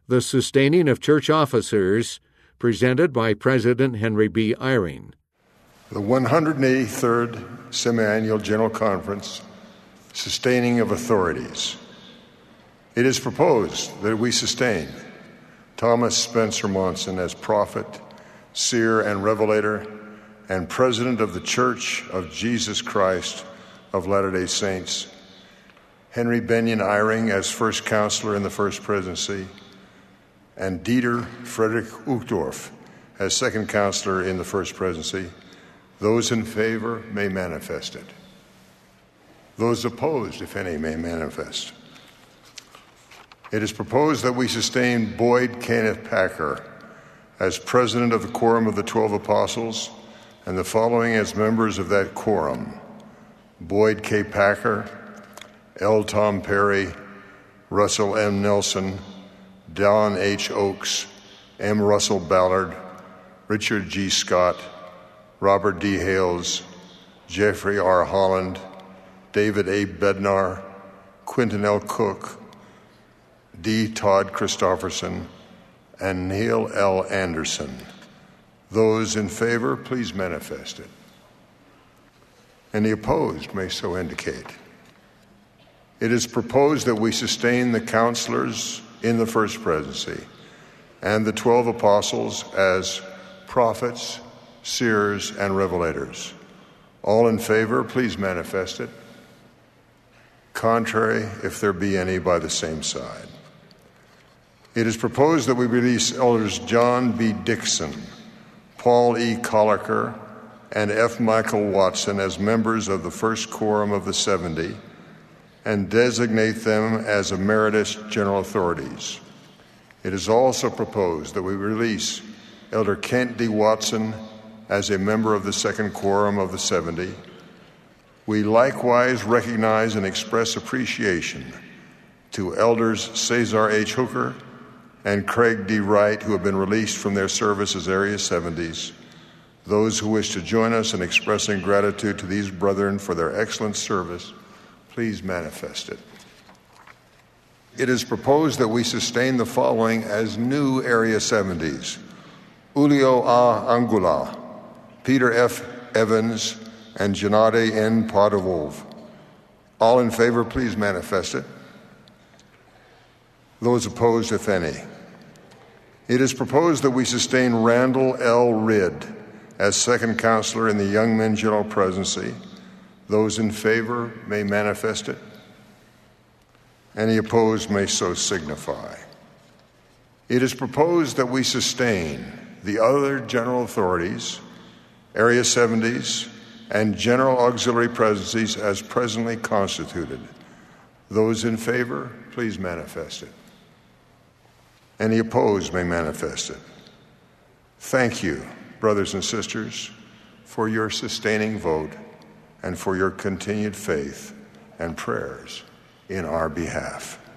The Sustaining of Church Officers, presented by President Henry B. Eyring. The 183rd Semiannual General Conference, Sustaining of Authorities. It is proposed that we sustain Thomas Spencer Monson as prophet, seer, and revelator, and president of the Church of Jesus Christ of Latter-day Saints, Henry Benyon Eyring as first counselor in the First Presidency, and Dieter Frederick Uchtdorf as second counselor in the First Presidency. Those in favor may manifest it. Those opposed, if any, may manifest. It is proposed that we sustain Boyd Kenneth Packer as president of the Quorum of the 12 Apostles, and the following as members of that quorum: Boyd K. Packer, L. Tom Perry, Russell M. Nelson, Don H. Oakes, M. Russell Ballard, Richard G. Scott, Robert D. Hales, Jeffrey R. Holland, David A. Bednar, Quentin L. Cook, D. Todd Christofferson, and Neil L. Anderson. Those in favor, please manifest it. And the opposed may so indicate. It is proposed that we sustain the counselors in the First Presidency and the 12 Apostles as prophets, seers, and revelators. All in favor, please manifest it. Contrary, if there be any, by the same side. It is proposed that we release Elders John B. Dixon, Paul E. Colliker, and F. Michael Watson as members of the First Quorum of the 70 and designate them as emeritus general authorities. It is also proposed that we release Elder Kent D. Watson as a member of the Second Quorum of the 70. We likewise recognize and express appreciation to Elders Cesar H. Hooker and Craig D. Wright, who have been released from their service as Area 70s. Those who wish to join us in expressing gratitude to these brethren for their excellent service, please manifest it. It is proposed that we sustain the following as new Area 70s: Julio A. Angula, Peter F. Evans, and Janade N. Padavov. All in favor, please manifest it. Those opposed, if any. It is proposed that we sustain Randall L. Ridd as second counselor in the Young Men General Presidency. Those in favor may manifest it. Any opposed may so signify. It is proposed that we sustain the other general authorities, Area 70s, and general auxiliary presidencies as presently constituted. Those in favor, please manifest it. Any opposed may manifest it. Thank you, brothers and sisters, for your sustaining vote and for your continued faith and prayers in our behalf.